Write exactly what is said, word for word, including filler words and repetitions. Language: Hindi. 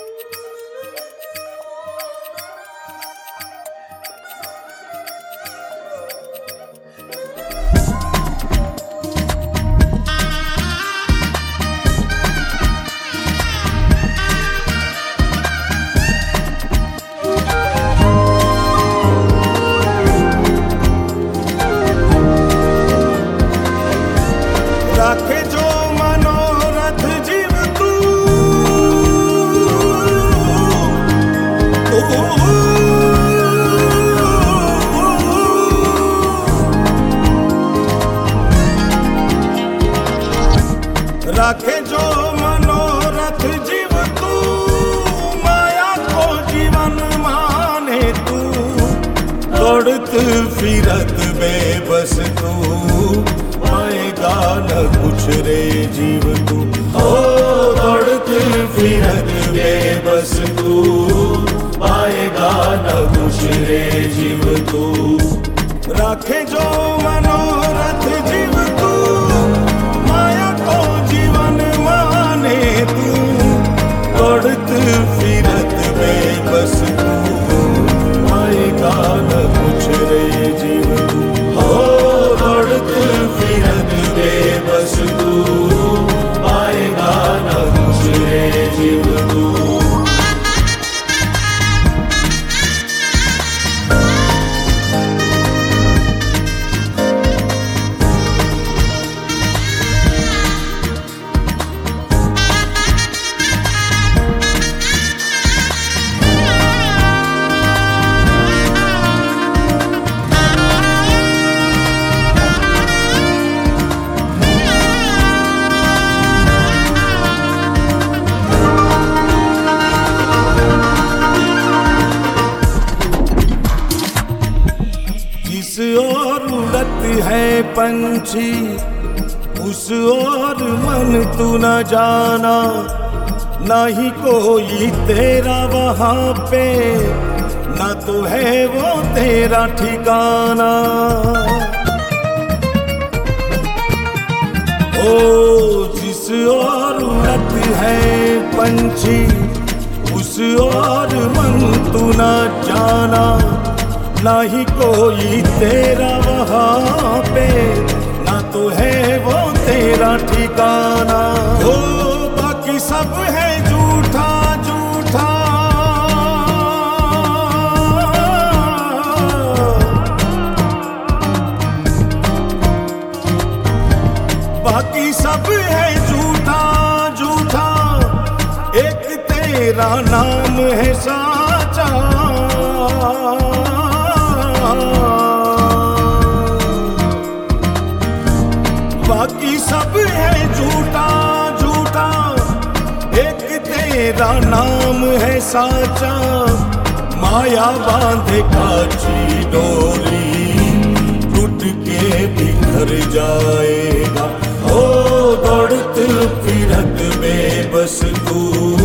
राखे जो मनोरथ जीव तू, राखे जो मनोरथ जीव तू, माया को जीवन माने तू, दौड़त फिरत बेबस तू, पाएगा न कुछ रे जीव तू। ओ दौड़त फिरत बेबस तू, पाएगा न कुछ रे जीव तू। राखे जो मनोरथ जीव तू, माया को जीवन माने तू, दौड़त फिरत बेबस तू, पाएगा न कुछ रे जीव तू। ओ दौड़त फिरत बेबस तू, पाएगा न कुछ रे जीव तू। जिस ओर उड़त है पंछी, उस ओर मन तू न जाना, ना ही कोई तेरा वहाँ पे, ना तो है वो तेरा ठिकाना। ओ जिस ओर उड़त है पंछी, उस ओर मन तू न जाना, ना ही कोई तेरा वहाँ पे, ना तो है वो तेरा ठिकाना। ओ बाकी सब है झूठा झूठा, बाकी सब है झूठा झूठा, एक तेरा नाम है साचा। बाकी सब है झूठा झूठा, एक तेरा नाम है साचा। माया बांधे काची डोरी, टूट के बिखर जाएगा। ओ दौड़त फिरत बेबस तू,